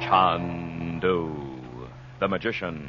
Chandu, the magician.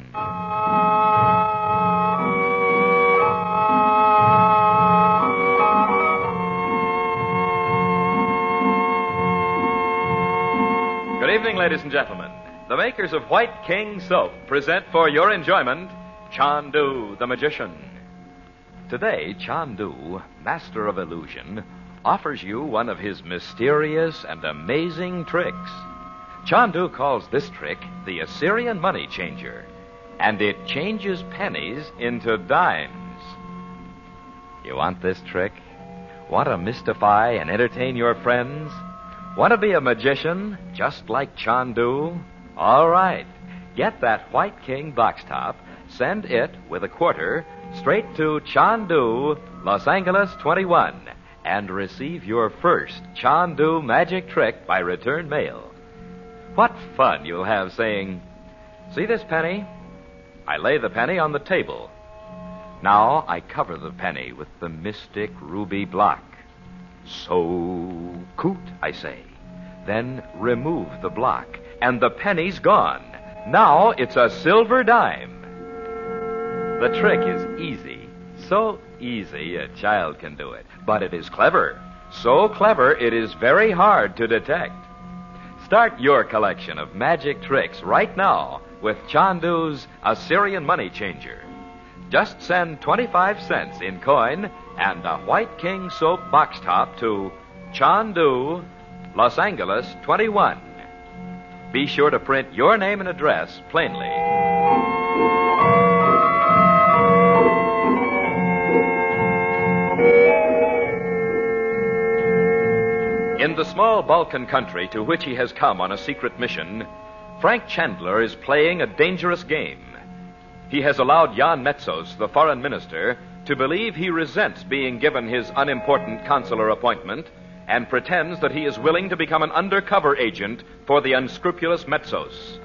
Good evening, ladies and gentlemen. The makers of White King Soap present for your enjoyment Chandu, the magician. Today, Chandu, master of illusion, offers you one of his mysterious and amazing tricks. Chandu calls this trick the Assyrian money changer, and it changes pennies into dimes. You want this trick? Want to mystify and entertain your friends? Want to be a magician just like Chandu? All right. Get that White King box top, send it with a quarter straight to Chandu, Los Angeles 21, and receive your first Chandu magic trick by return mail. What fun you'll have saying, "See this penny? I lay the penny on the table. Now I cover the penny with the mystic ruby block. So coot, I say. Then remove the block, and the penny's gone. Now it's a silver dime." The trick is easy. So easy a child can do it. But it is clever. So clever it is very hard to detect. Start your collection of magic tricks right now with Chandu's Assyrian money changer. Just send 25 cents in coin and a White King Soap box top to Chandu, Los Angeles 21. Be sure to print your name and address plainly. In the small Balkan country to which he has come on a secret mission, Frank Chandler is playing a dangerous game. He has allowed Jan Metzos, the foreign minister, to believe he resents being given his unimportant consular appointment and pretends that he is willing to become an undercover agent for the unscrupulous Metzos.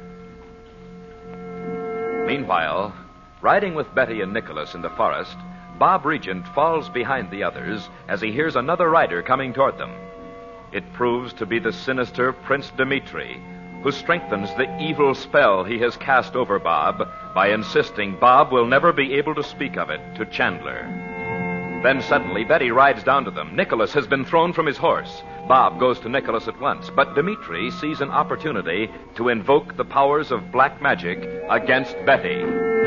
Meanwhile, riding with Betty and Nicholas in the forest, Bob Regent falls behind the others as he hears another rider coming toward them. It proves to be the sinister Prince Dmitri, who strengthens the evil spell he has cast over Bob by insisting Bob will never be able to speak of it to Chandler. Then suddenly Betty rides down to them. Nicholas has been thrown from his horse. Bob goes to Nicholas at once, but Dmitri sees an opportunity to invoke the powers of black magic against Betty.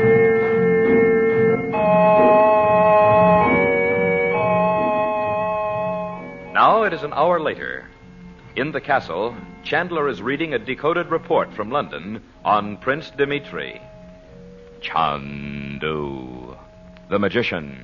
Now it is an hour later. In the castle, Chandler is reading a decoded report from London on Prince Dmitri. Chandu, the magician.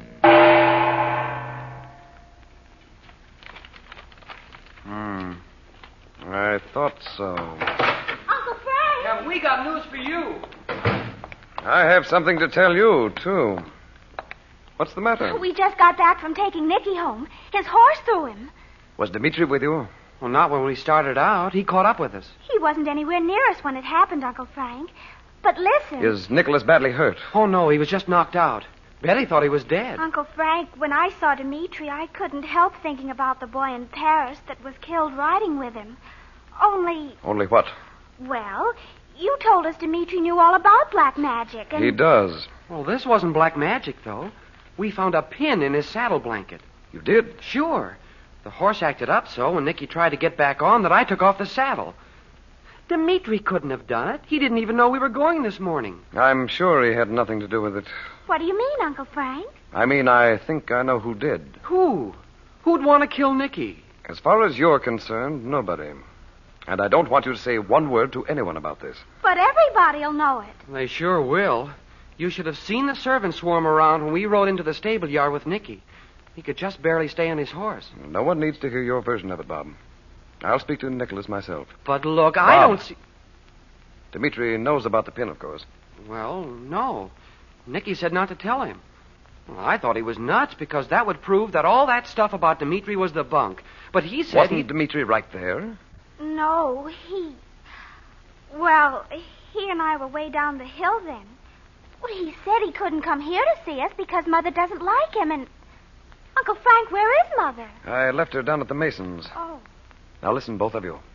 I thought so. Uncle Frank! Yeah, we got news for you. I have something to tell you, too. What's the matter? We just got back from taking Nicky home. His horse threw him. Was Dmitri with you? Well, not when we started out. He caught up with us. He wasn't anywhere near us when it happened, Uncle Frank. But listen. Is Nicholas badly hurt? Oh, no, he was just knocked out. Betty thought he was dead. Uncle Frank, when I saw Dmitri, I couldn't help thinking about the boy in Paris that was killed riding with him. Only... Only what? Well, you told us Dmitri knew all about black magic, and... He does. Well, this wasn't black magic, though. We found a pin in his saddle blanket. You did? Sure. The horse acted up so when Nicky tried to get back on that I took off the saddle. Dmitri couldn't have done it. He didn't even know we were going this morning. I'm sure he had nothing to do with it. What do you mean, Uncle Frank? I mean, I think I know who did. Who? Who'd want to kill Nicky? As far as you're concerned, nobody. And I don't want you to say one word to anyone about this. But everybody'll know it. They sure will. You should have seen the servants swarm around when we rode into the stable yard with Nicky. He could just barely stay on his horse. No one needs to hear your version of it, Bob. I'll speak to Nicholas myself. But look, I don't see... Dmitri knows about the pin, of course. Well, no. Nicky said not to tell him. Well, I thought he was nuts because that would prove that all that stuff about Dmitri was the bunk. But he said Wasn't Dmitri right there? No, Well, he and I were way down the hill then. Well, he said he couldn't come here to see us because Mother doesn't like him, and... Uncle Frank, where is Mother? I left her down at the Masons. Oh. Now listen, both of you.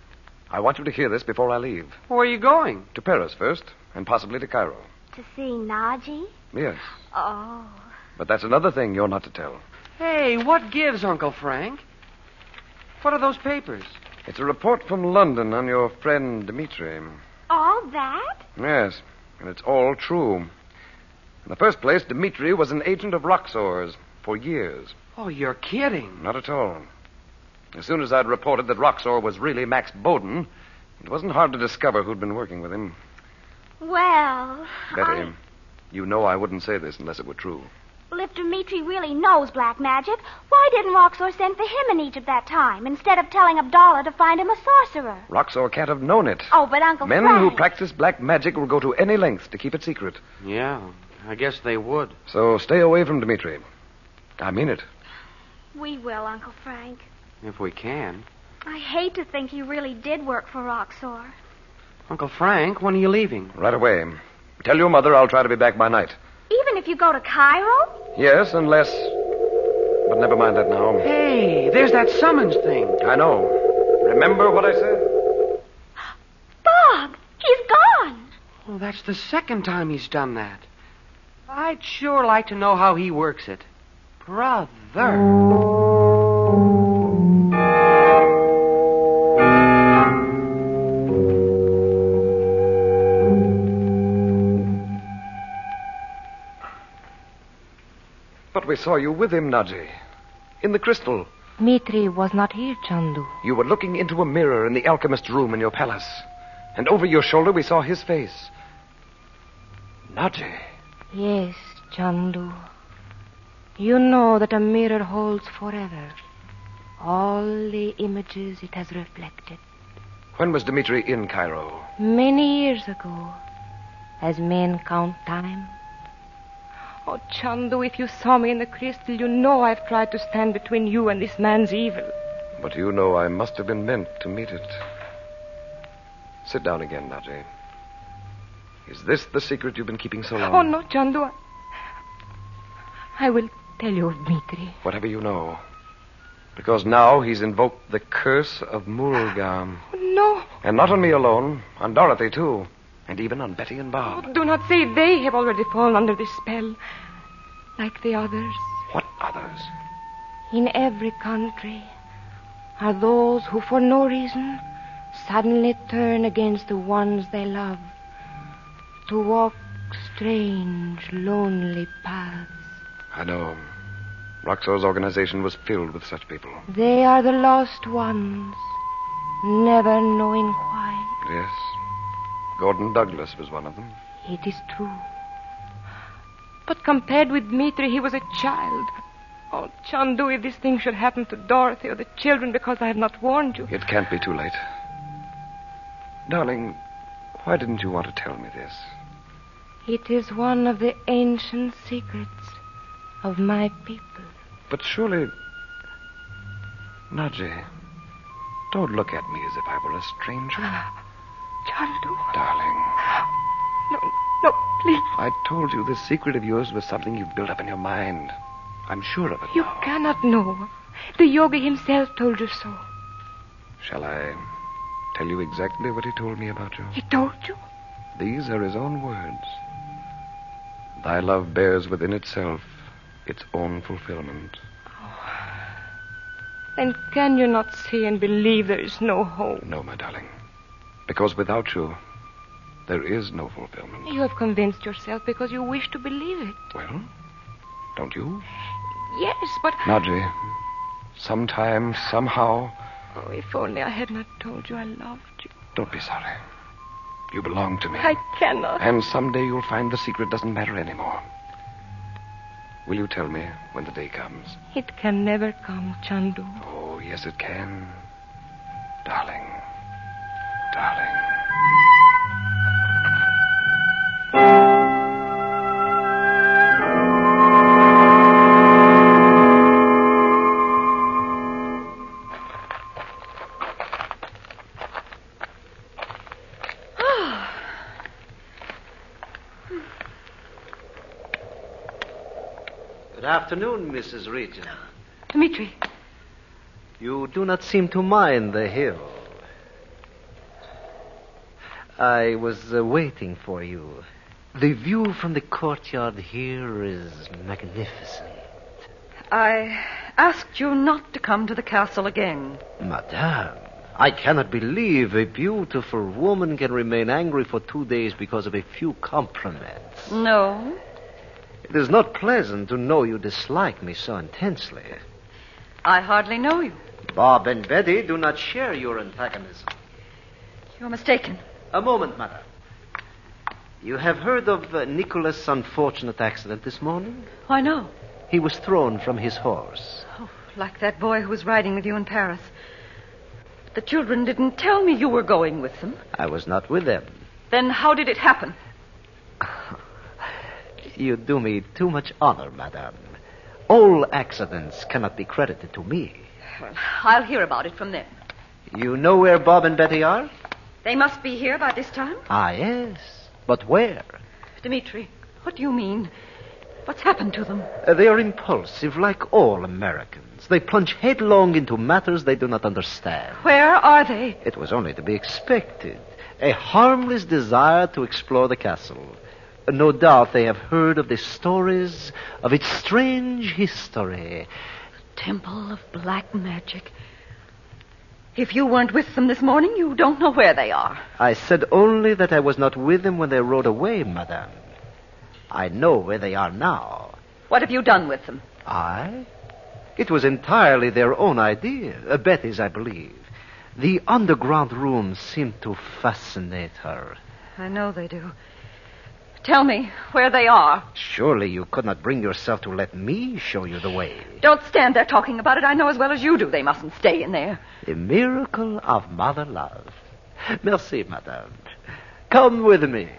I want you to hear this before I leave. Where are you going? To Paris first, and possibly to Cairo. To see Naji? Yes. Oh. But that's another thing you're not to tell. Hey, what gives, Uncle Frank? What are those papers? It's a report from London on your friend Dmitri. All that? Yes, and it's all true. In the first place, Dmitri was an agent of Roxor's for years. Oh, you're kidding. Not at all. As soon as I'd reported that Roxor was really Max Bowden, it wasn't hard to discover who'd been working with him. Well, Betty, you know I wouldn't say this unless it were true. Well, if Dmitri really knows black magic, why didn't Roxor send for him in Egypt that time, instead of telling Abdallah to find him a sorcerer? Roxor can't have known it. Oh, but Uncle Men Frank... who practice black magic will go to any lengths to keep it secret. Yeah, I guess they would. So stay away from Dmitri. I mean it. We will, Uncle Frank. If we can. I hate to think he really did work for Roxor. Uncle Frank, when are you leaving? Right away. Tell your mother I'll try to be back by night. Even if you go to Cairo? Yes, unless... But never mind that now. Hey, there's that summons thing. I know. Remember what I said? Bob, he's gone. Well, that's the second time he's done that. I'd sure like to know how he works it. Brother. But we saw you with him, Naji. In the crystal. Dmitri was not here, Chandu. You were looking into a mirror in the alchemist's room in your palace. And over your shoulder we saw his face. Naji. Yes, Chandu. You know that a mirror holds forever all the images it has reflected. When was Dmitri in Cairo? Many years ago, as men count time. Oh, Chandu, if you saw me in the crystal, you know I've tried to stand between you and this man's evil. But you know I must have been meant to meet it. Sit down again, Naji. Is this the secret you've been keeping so long? Oh, no, Chandu. I will tell you of Dmitri. Whatever you know. Because now he's invoked the curse of Mulgam. Oh, no. And not on me alone, on Dorothy, too. And even on Betty and Bob. Oh, do not say they have already fallen under this spell. Like the others. What others? In every country are those who, for no reason, suddenly turn against the ones they love. To walk strange, lonely paths. I know. Roxor's organization was filled with such people. They are the lost ones, never knowing why. Yes. Gordon Douglas was one of them. It is true. But compared with Dmitri, he was a child. Oh, Chandu, if this thing should happen to Dorothy or the children because I have not warned you. It can't be too late. Darling, why didn't you want to tell me this? It is one of the ancient secrets of my people. But surely... Naji, don't look at me as if I were a stranger. Chandu. Darling. No, please. I told you this secret of yours was something you've built up in your mind. I'm sure of it You now. cannot know. The yogi himself told you so. Shall I tell you exactly what he told me about you? He told you? These are his own words. Thy love bears within itself its own fulfillment. Then can you not see and believe there is no hope? No, my darling. Because without you, there is no fulfillment. You have convinced yourself because you wish to believe it. Well, don't you? Yes, but... Naji, sometime, somehow... Oh, if only I had not told you I loved you. Don't be sorry. You belong to me. I cannot. And someday you'll find the secret doesn't matter anymore. Will you tell me when the day comes? It can never come, Chandu. Oh, yes, it can. Darling. Darling. Good afternoon, Mrs. Regent. Dmitri. You do not seem to mind the hill. I was waiting for you. The view from the courtyard here is magnificent. I asked you not to come to the castle again. Madame, I cannot believe a beautiful woman can remain angry for 2 days because of a few compliments. No. It is not pleasant to know you dislike me so intensely. I hardly know you. Bob and Betty do not share your antagonism. You're mistaken. A moment, madame. You have heard of Nicholas' unfortunate accident this morning? Why, no. He was thrown from his horse. Oh, like that boy who was riding with you in Paris. But the children didn't tell me you were going with them. I was not with them. Then how did it happen? You do me too much honor, madame. All accidents cannot be credited to me. Well, I'll hear about it from them. You know where Bob and Betty are? They must be here by this time. Ah, yes. But where? Dmitri, what do you mean? What's happened to them? They are impulsive, like all Americans. They plunge headlong into matters they do not understand. Where are they? It was only to be expected. A harmless desire to explore the castle. No doubt they have heard of the stories of its strange history. Temple of Black Magic. If you weren't with them this morning, you don't know where they are. I said only that I was not with them when they rode away, madame. I know where they are now. What have you done with them? I? It was entirely their own idea. Betty's, I believe. The underground rooms seem to fascinate her. I know they do. Tell me where they are. Surely you could not bring yourself to let me show you the way. Don't stand there talking about it. I know as well as you do they mustn't stay in there. The miracle of mother love. Merci, madame. Come with me.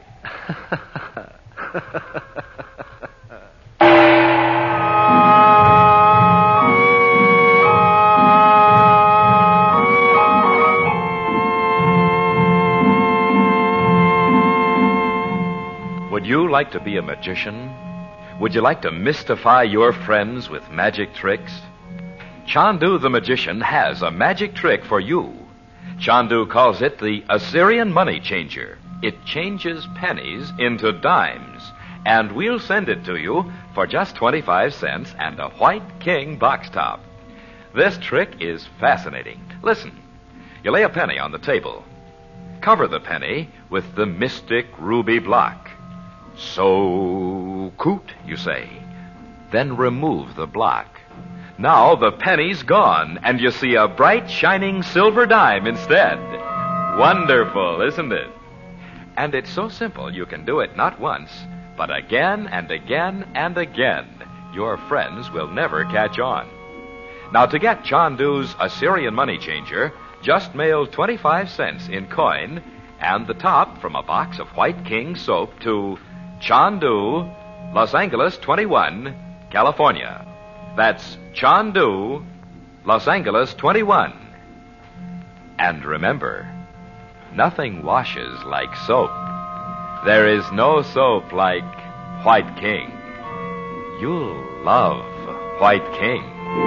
Would you like to be a magician? Would you like to mystify your friends with magic tricks? Chandu the magician has a magic trick for you. Chandu calls it the Assyrian money changer. It changes pennies into dimes, and we'll send it to you for just 25 cents and a white king box top. This trick is fascinating. Listen, you lay a penny on the table. Cover the penny with the mystic ruby block. So coot, you say. Then remove the block. Now the penny's gone, and you see a bright, shining silver dime instead. Wonderful, isn't it? And it's so simple you can do it not once, but again and again and again. Your friends will never catch on. Now, to get Chandu's Assyrian money changer, just mail 25 cents in coin and the top from a box of White King soap to Chandu, Los Angeles 21, California. That's Chandu, Los Angeles 21. And remember, nothing washes like soap. There is no soap like White King. You'll love White King.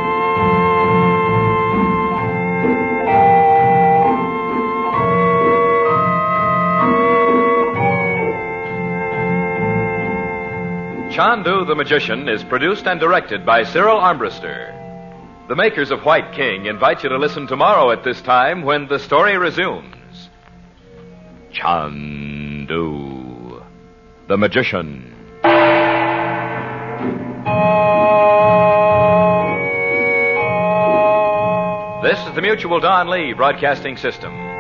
Chandu the Magician is produced and directed by Cyril Armbruster. The makers of White King invite you to listen tomorrow at this time when the story resumes. Chandu the Magician. This is the Mutual Don Lee Broadcasting System.